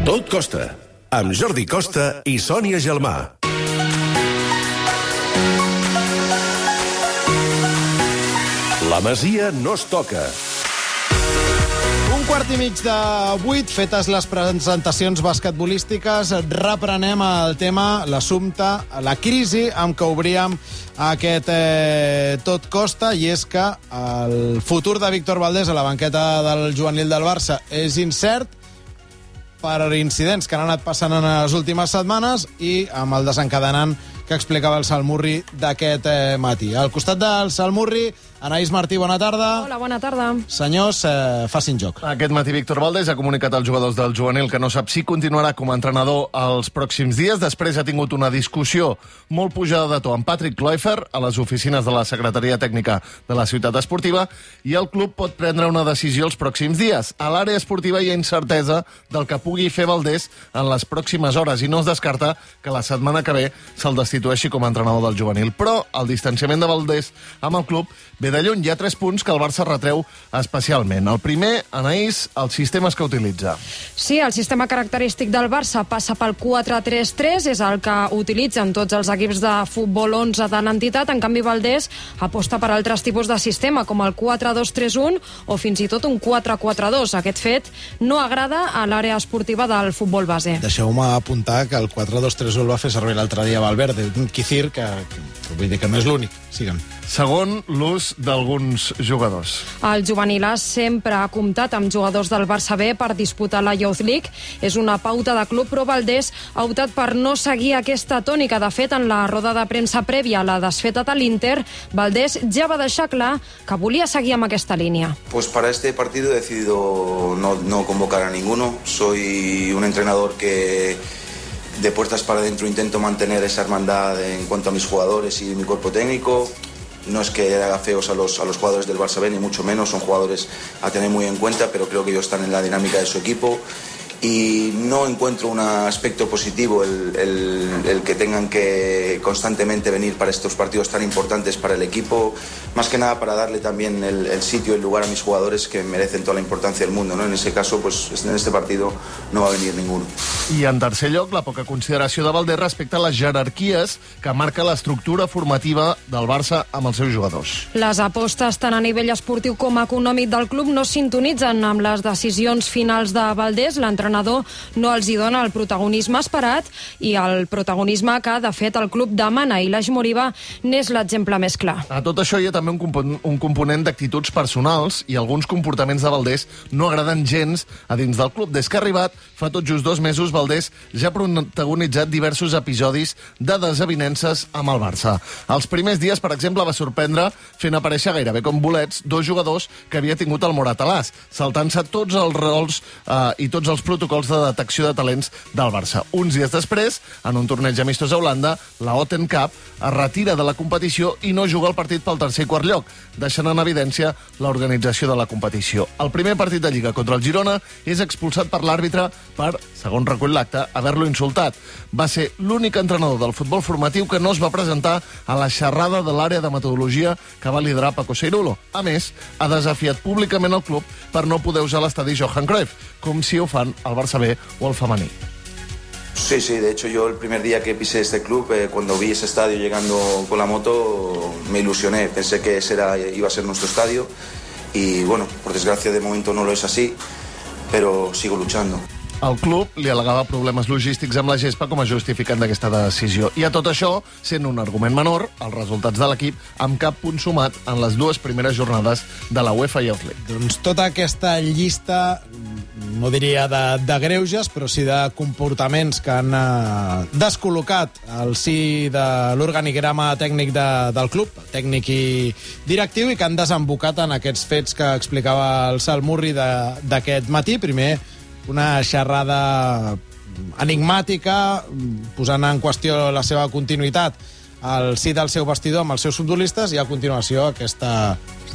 Tot costa, amb Jordi Costa i Sònia Gelmà. La Masia no es toca. 7:15 de 8, fetes les presentacions basquetbolístiques, reprenem el tema, l'assumpte, la crisi amb què obríem aquest Tot costa, i és que el futur de Víctor Valdés a la banqueta del juvenil del Barça és incert per incidents que han anat passant en les últimes setmanes i amb el desencadenant que explicava el Salmurri d'aquest matí. Al costat del Salmurri, Anaïs Martí, bona tarda. Hola, bona tarda. Senyors, facin joc. Aquest matí Víctor Valdés ha comunicat als jugadors del juvenil que no sap si continuarà com a entrenador els pròxims dies. Després ha tingut una discussió molt pujada de to amb Patrick Kluivert a les oficines de la Secretaria Tècnica de la Ciutat Esportiva, i el club pot prendre una decisió els pròxims dies. A l'àrea esportiva hi ha incertesa del que pugui fer Valdés en les pròximes hores i no es descarta que la setmana que ve se'l destitueixi com a entrenador del juvenil. Però el distanciament de Valdés amb el club ve de lluny. Hi ha 3 punts que el Barça retreu especialment. El primer, Anaïs, els sistemes que utilitza. Sí, el sistema característic del Barça passa pel 4-3-3, és el que utilitzen tots els equips de futbol 11 de l'entitat. En canvi, Valdés aposta per altres tipus de sistema, com el 4-2-3-1 o fins i tot un 4-4-2. Aquest fet no agrada a l'àrea esportiva del futbol base. Deixeu-me apuntar que el 4-2-3-1 el va fer servir l'altre dia Valverde, un Kicir que vull dir que no és l'únic. Siguen. Segon, l'ús d'alguns jugadors. El juvenil sempre ha comptat amb jugadors del Barça B per disputar la Youth League. És una pauta de club, però Valdés ha optat per no seguir aquesta tònica. De fet, en la roda de premsa prèvia a la desfeta de l'Inter, Valdés ja va deixar clar que volia seguir amb aquesta línia. Pues para este partido he decidido no convocar a ninguno. Soy un entrenador que de puertas para adentro intento mantener esa hermandad en cuanto a mis jugadores y mi cuerpo técnico. No es que haga feos a los jugadores del Barça B, ni mucho menos, son jugadores a tener muy en cuenta, pero creo que ellos están en la dinámica de su equipo y no encuentro un aspecto positivo el que tengan que constantemente venir para estos partidos tan importantes para el equipo, más que nada para darle también el sitio, el lugar a mis jugadores que merecen toda la importancia del mundo, ¿no? En ese caso, pues en este partido no va a venir ninguno. I en tercer lloc, la poca consideració de Valdés respecte a les jerarquies que marca l'estructura formativa del Barça amb els seus jugadors. Les apostes tant a nivell esportiu com econòmic del club no sintonitzen amb les decisions finals de Valdés. L'entrenador no els hi dona el protagonisme esperat i el protagonisme que, de fet, el club demana, i l'Aix Moriba n'és l'exemple més clar. A tot això hi ha també un component d'actituds personals, i alguns comportaments de Valdés no agraden gens a dins del club. Des que ha arribat, fa tot just 2 mesos, Valdés ja ha protagonitzat diversos episodis de desavinences amb el Barça. Els primers dies, per exemple, va sorprendre fent aparèixer gairebé com bolets 2 jugadors que havia tingut el Morat Alàs, saltant-se tots els rols i tots els protocols de detecció de talents del Barça. Uns dies després, en un torneig amistós a Holanda, la Oten Cup es retira de la competició i no juga el partit pel tercer i quart lloc, deixant en evidència l'organització de la competició. El primer partit de Lliga contra el Girona és expulsat per l'àrbitre per, segons recull l'acte, haver-lo insultat. Va ser l'únic entrenador del futbol formatiu que no es va presentar a la xerrada de l'àrea de metodologia que va liderar Paco Seirulo. A més, ha desafiat públicament el club per no poder usar l'estadi Johan Cruyff, com si ho fan el Barça B o el femení. Sí, de hecho yo el primer día que pisé este club, cuando vi ese estadio llegando con la moto, me ilusioné, pensé que ese iba a ser nuestro estadio y bueno, por desgracia de momento no lo es así, pero sigo luchando. El club li al·legava problemes logístics amb la gespa com a justificant d'aquesta decisió. I a tot això, sent un argument menor, els resultats de l'equip amb cap punt sumat en les 2 primeres jornades de la UEFA Youth League. Doncs tota aquesta llista, no diria de greuges, però sí de comportaments que han descol·locat al si de l'organigrama tècnic del club, tècnic i directiu, i que han desembocat en aquests fets que explicava el Salmurri d'aquest matí. Primer, una xerrada enigmàtica, posant en qüestió la seva continuïtat al si del seu vestidor amb els seus futbolistes, i a continuació aquesta,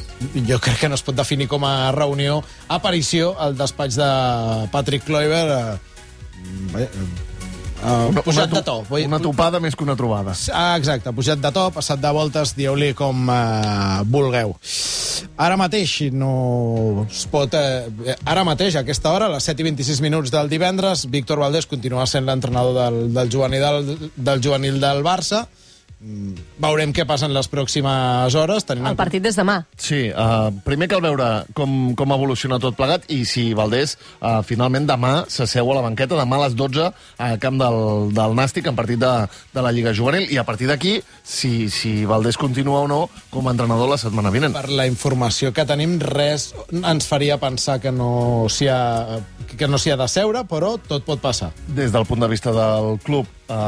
jo crec que no es pot definir com a reunió, aparició al despatx de Patrick Kluivert, pujat de to. Una topada més que una trobada. Exacte, pujat de to, passat de voltes, dieu-li com vulgueu. Ara mateix no es pot... Ara mateix, a aquesta hora, a les 7:26 del divendres, Víctor Valdés continua sent l'entrenador del juvenil del Barça. Veurem què passa en les pròximes hores. El partit des demà. Sí, primer cal veure com evoluciona tot plegat i si Valdés finalment demà s'asseu a la banqueta, demà a les 12 al camp del Nàstic en partit de la Lliga Juvenil, i a partir d'aquí si Valdés continua o no com a entrenador la setmana vinent. Per la informació que tenim, res ens faria pensar que no s'hi ha de seure, però tot pot passar. Des del punt de vista del club,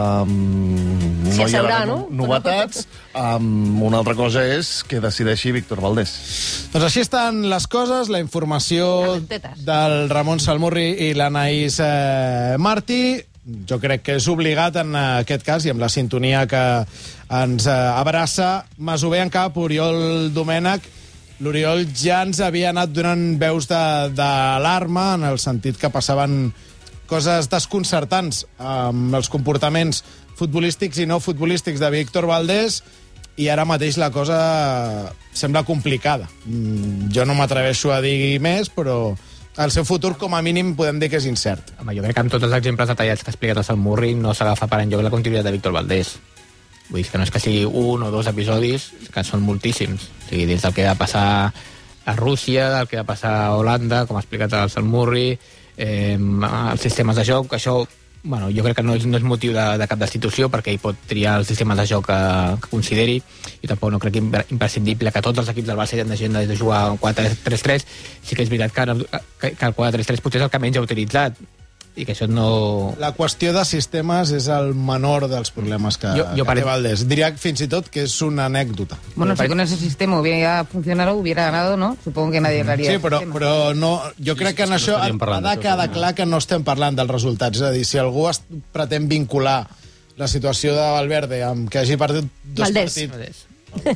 no hi ha novetats. Una altra cosa és que decideixi Víctor Valdés. Doncs així estan les coses, la informació del Ramon Salmurri i l'Anaïs Martí. Jo crec que és obligat en aquest cas, i amb la sintonia que ens abraça, Masover en cap, Oriol Domènech. L'Oriol ja ens havia anat donant veus d'alarma en el sentit que passaven coses desconcertants amb els comportaments futbolístics i no futbolístics de Víctor Valdés, i ara mateix la cosa sembla complicada. Jo no m'atreveixo a dir més, però el seu futur, com a mínim, podem dir que és incert. Home, jo crec que amb tots els exemples detallats que ha explicat el Salmurri no s'agafa per enlloc la continuïtat de Víctor Valdés. Vull dir que no és que sigui un o dos episodis, que són moltíssims. O sigui, dins del que va passar a Rússia, del que va passar a Holanda, com ha explicat el Salmurri, els sistemes de joc, això, bueno, jo crec que no és motiu de cap destitució, perquè ell pot triar els sistemes de joc que consideri. Jo tampoc no crec imprescindible que tots els equips del Barça hagin de jugar un 4-3-3. Sí que és veritat que el 4-3-3 potser és el que menys ha utilitzat, i que això no... La qüestió de sistemes és el menor dels problemes que té Valdés. Diría fins i tot que es una anécdota. Bueno, si con ese sistema hubiera funcionado, hubiera ganado, ¿no? Supongo que nadie haría sí, però no, jo crec que en això ha de quedar clar que no estem parlant dels resultats. És a dir, si algú pretén vincular la situació de Valverde amb que hagi perdut dos partits...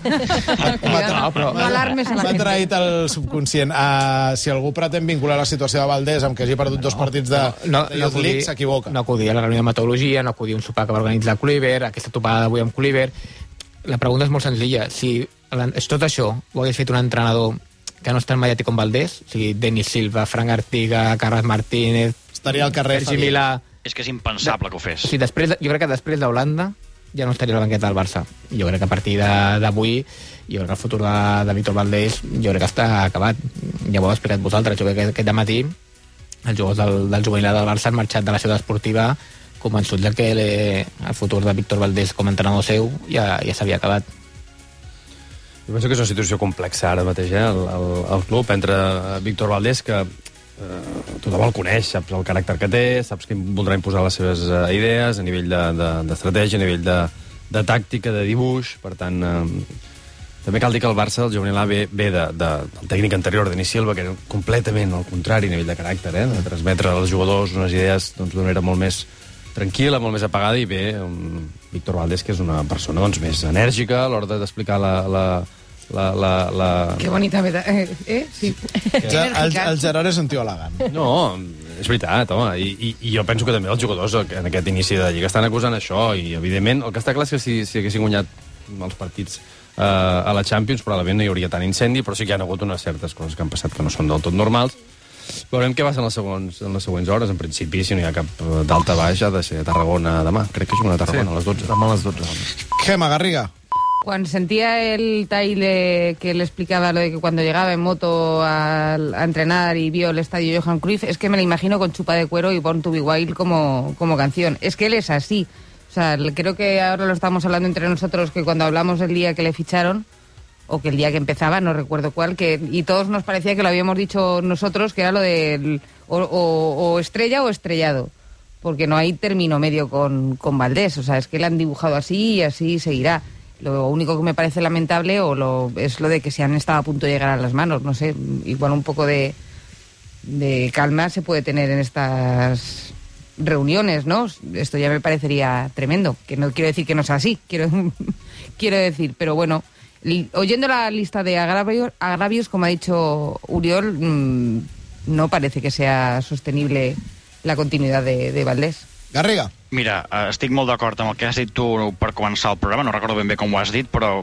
M'ha traït el subconscient. Si algú pretén vincular la situació de Valdés amb que hagi perdut dos partits de Youth League, s'equivoca. No acudir a la reunió de metodologia, no acudir a un sopar que va organitzar Kluivert, aquesta topada d'avui amb Kluivert. La pregunta és molt senzilla. Si tot això ho hagués fet un entrenador que no és tan mediàtic com Valdés, o sigui, Denis Silva, Frank Artiga, Carles Martínez, estaria al carrer. És que és impensable que ho fes. O sigui, jo crec que després d'Holanda ja no estaria a la banqueta del Barça. Jo crec que a partir d'avui, jo crec que el futur de Víctor Valdés, jo crec que està acabat. Ja ho heu explicat vosaltres. Jo crec que aquest dematí els jugadors del juvenil del Barça han marxat de la ciutat esportiva convençuts que el futur de Víctor Valdés com a entrenador seu ja s'havia acabat. Jo penso que és una situació complexa ara mateix, el club, entre Víctor Valdés, que tothom el coneix, saps el caràcter que té, saps que voldrà imposar les seves idees a nivell d'estratègia, a nivell de tàctica, de dibuix. Per tant, també cal dir que el Barça, el juvenil A, ve del tècnic anterior, Denis Silva, que era completament al contrari a nivell de caràcter, de transmetre als jugadors unes idees d'una manera molt més tranquil·la, molt més apagada, i ve Víctor Valdés, que és una persona més enèrgica a l'hora d'explicar Que bonita meta, sí. El Gerard és un tio elegant. No, és veritat, home, i jo penso que també els jugadors en aquest inici de Lliga estan acusant això, i evidentment el que està clar és que si haguessin guanyat els partits a la Champions probablement no hi hauria tant incendi, però sí que hi ha hagut unes certes coses que han passat que no són del tot normals. Veurem què passa en les següents hores. En principi, si no hi ha cap d'alta baix, ha de ser a Tarragona demà. Crec que jugarà a Tarragona a les 12. Demà a les 12. Gemma Garriga. Cuando sentía el Taile que le explicaba lo de que cuando llegaba en moto a entrenar y vio el estadio Johan Cruyff, es que me lo imagino con chupa de cuero y Born to be Wild como canción. Es que él es así. O sea, creo que ahora lo estamos hablando entre nosotros, que cuando hablamos el día que le ficharon, o que el día que empezaba, no recuerdo cuál, y todos nos parecía que lo habíamos dicho nosotros, que era lo de o estrella o estrellado, porque no hay término medio con Valdés. O sea, es que le han dibujado así y así seguirá. Lo único que me parece lamentable es lo de que se han estado a punto de llegar a las manos. No sé, igual un poco de calma se puede tener en estas reuniones, ¿no? Esto ya me parecería tremendo, que no quiero decir que no sea así, quiero decir, pero bueno, oyendo la lista de agravios, como ha dicho Uriol, no parece que sea sostenible la continuidad de Valdés. Garriga. Mira, estic molt d'acord amb el que has dit tu per començar el programa, no recordo ben bé com ho has dit, però...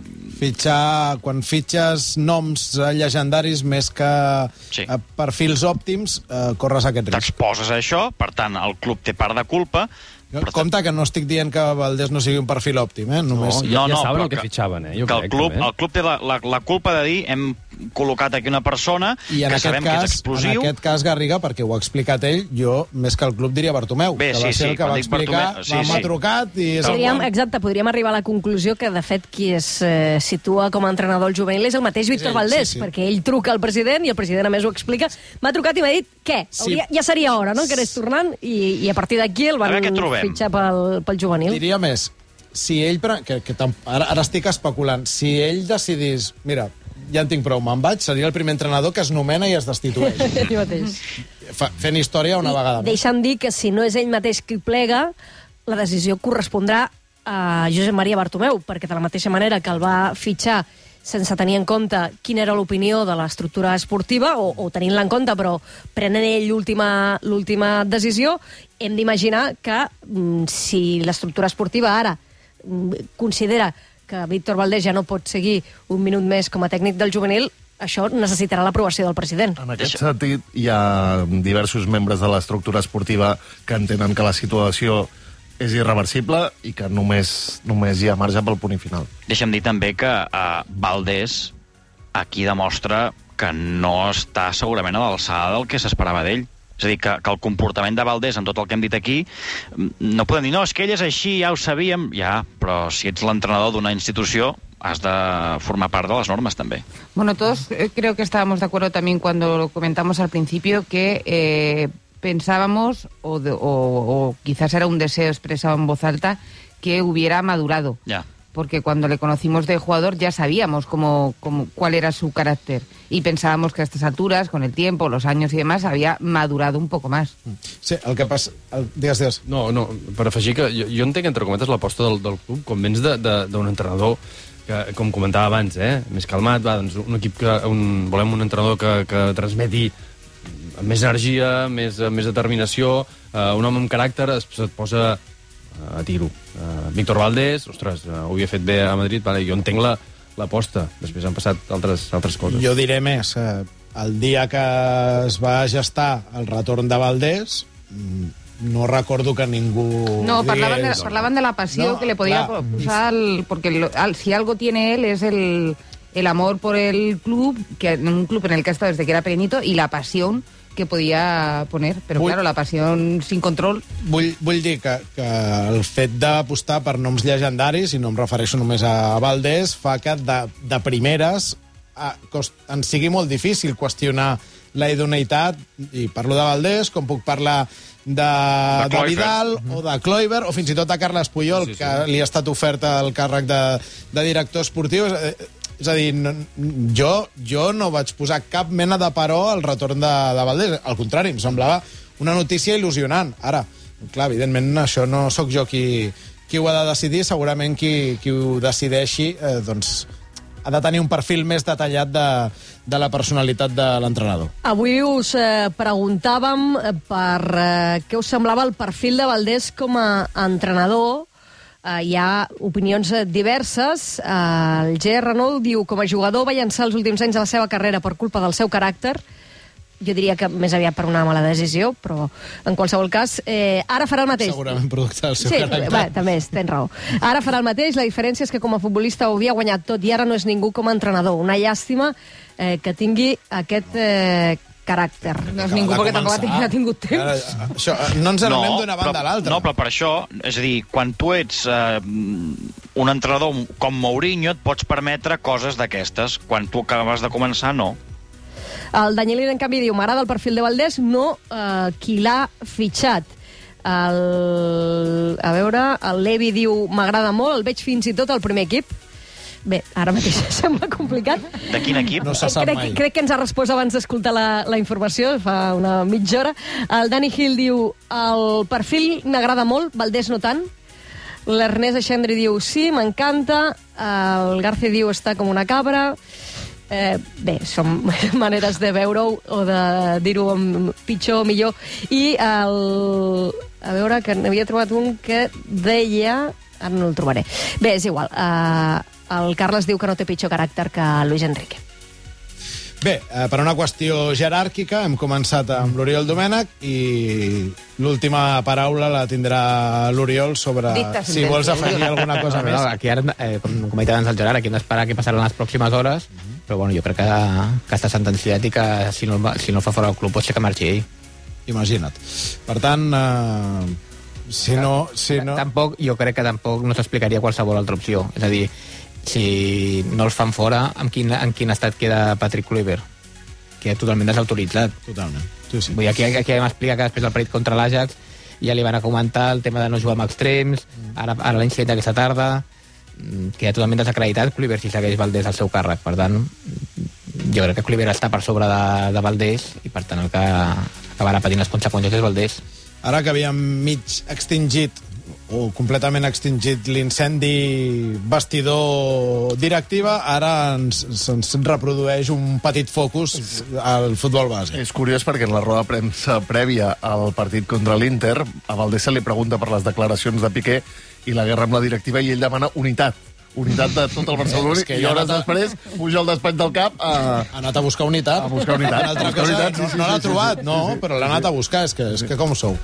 Quan fitxes noms llegendaris més que perfils òptims, corres aquest risc. T'exposes a això, per tant, el club té part de culpa. Compte que no estic dient que Valdés no sigui un perfil òptim, Només... Ja saben el que fitxaven, jo crec. El club té la culpa de dir hem col·locat aquí una persona que sabem que és explosiu. En aquest cas, Garriga, perquè ho ha explicat ell, jo, més que el club, diria Bartomeu, que va ser el que va explicar, m'ha trucat i... Exacte, podríem arribar a la conclusió que, de fet, qui es situa com a entrenador al juvenil és el mateix Víctor Valdés, perquè ell truca al president i el president, a més, ho explica. M'ha trucat i m'ha dit, què? Ja seria hora, no?, que anés tornant, i a partir d'aquí el van fitxar pel juvenil. Diria més, si ell... Ara estic especulant. Si ell decidís, mira, ja en tinc prou, me'n vaig, seria el primer entrenador que es nomena i es destitueix. Ell mateix. Fent història una vegada més. Deixa'm dir que si no és ell mateix qui plega, la decisió correspondrà a Josep Maria Bartomeu, perquè de la mateixa manera que el va fitxar sense tenir en compte quina era l'opinió de l'estructura esportiva, o tenint-la en compte, però prenent ell l'última decisió, hem d'imaginar que si l'estructura esportiva ara considera que Víctor Valdés ja no pot seguir un minut més com a tècnic del juvenil, això necessitarà l'aprovació del president. En aquest sentit, hi ha diversos membres de l'estructura esportiva que entenen que la situació és irreversible i que només hi ha marge pel punt i final. Deixa'm dir també que Valdés aquí demostra que no està segurament a l'alçada del que s'esperava d'ell. És a dir, que el comportament de Valdés, en tot el que hem dit aquí, no podem dir, no, és que ell és així, ja ho sabíem. Ja, però si ets l'entrenador d'una institució, has de formar part de les normes, també. Bueno, todos creo que estábamos de acuerdo también cuando lo comentamos al principio que pensábamos, o quizás era un deseo expresado en voz alta, que hubiera madurado. Ya. Porque cuando le conocimos de jugador ya sabíamos cuál era su carácter. Y pensábamos que a estas alturas, con el tiempo, los años y demás, había madurado un poco más. Sí, el que passa... Digues. No, per afegir que jo entenc, entre cometes, l'aposta del club com vens d'un entrenador que, com comentava abans, més calmat, doncs un equip volem un entrenador que transmeti amb més energia, més determinació, un home amb caràcter, et posa a tiro. Víctor Valdés, ostres, ho havia fet bé a Madrid, vale, jo entenc l'aposta, després han passat altres coses. Jo diré més, el dia que es va gestar el retorn de Valdés, no recordo que ningú... No, parlaban de la pasión que le podía posar, porque si algo tiene él es el amor por el club, un club en el que ha estado desde que era pequeñito, y la pasión que podia poner, però claro, la passió sin control... Vull dir que el fet d'apostar per noms llegendaris, i no em refereixo només a Valdés, fa que de primeres ens sigui molt difícil qüestionar la idoneïtat, i parlo de Valdés, com puc parlar de Vidal o de Kluivert, o fins i tot de Carles Puyol, que li ha estat ofert el càrrec de director esportiu. És a dir, jo no vaig posar cap mena de paró al retorn de Valdés. Al contrari, em semblava una notícia il·lusionant. Ara, clar, evidentment, això no sóc jo qui ho ha de decidir. Segurament qui ho decideixi doncs ha de tenir un perfil més detallat de la personalitat de l'entrenador. Avui us preguntàvem per què us semblava el perfil de Valdés com a entrenador. Hi ha opinions diverses. El G. Renault diu, com a jugador va llançar els últims anys de la seva carrera per culpa del seu caràcter. Jo diria que més aviat per una mala decisió, però en qualsevol cas, ara farà el mateix. Segurament producte del seu caràcter. Sí, també tens raó. Ara farà el mateix, la diferència és que com a futbolista ho havia guanyat tot i ara no és ningú com a entrenador. Una llàstima que tingui aquest caràcter. No és ningú perquè tampoc ha tingut temps. No ens anem d'una banda a l'altra. No, però per això, és a dir, quan tu ets un entrenador com Mourinho, et pots permetre coses d'aquestes. Quan tu acabes de començar, no. El Daniel, en canvi, diu, m'agrada el perfil de Valdés, no qui l'ha fitxat. A veure, el Levi diu, m'agrada molt, el veig fins i tot al primer equip. Bé, ara mateix sembla complicat. De quin equip? No se sap mai. Crec que ens ha respost abans d'escoltar la informació, fa una mitja hora. El Dani Gil diu, el perfil m'agrada molt, Valdés no tant. L'Ernest Aixendri diu, sí, m'encanta. El Garci diu, està com una cabra. Bé, són maneres de veure-ho o de dir-ho pitjor o millor. I A veure, que n'havia trobat un que deia... Ara no el trobaré. Bé, és igual. El Carles diu que no té pitjor caràcter que Luis Enrique. Bé, per una qüestió jeràrquica, hem començat amb l'Oriol Domènech i l'última paraula la tindrà l'Oriol sobre si vols afegir alguna cosa més. Aquí ara, com ha dit abans el Gerard, aquí hem d'esperar què passarà en les pròximes hores, però bueno, jo crec que està sentenciat i que si no el fa fora del club pot ser que marxi ell. Imagina't. Per tant, si no... Tampoc, jo crec que tampoc no s'explicaria qualsevol altra opció. És a dir, si no els fan fora, en quin estat queda Patrick Kluivert? Queda totalment desautoritzat. Totalment. Sí. Vull dir, aquí vam explicar que després del partit contra l'Ajax ja li van a comentar el tema de no jugar amb extrems, ara l'incident d'aquesta tarda, queda totalment desacreditat Kluivert si segueix Valdés al seu càrrec. Per tant, jo crec que Kluivert està per sobre de Valdés i per tant el que acabarà patint les conseqüències és Valdés. Ara que havíem mig extingit o completament extingit l'incendi vestidor directiva, ara se'ns reprodueix un petit focus al futbol base. És curiós perquè en la roda de premsa prèvia al partit contra l'Inter, a Valdés se li pregunta per les declaracions de Piqué i la guerra amb la directiva i ell demana unitat de tot el Barcelona i hores després puja al despatx del cap ha anat a buscar unitat. A buscar unitat. No l'ha trobat, no, però l'ha anat a buscar, és que com sou.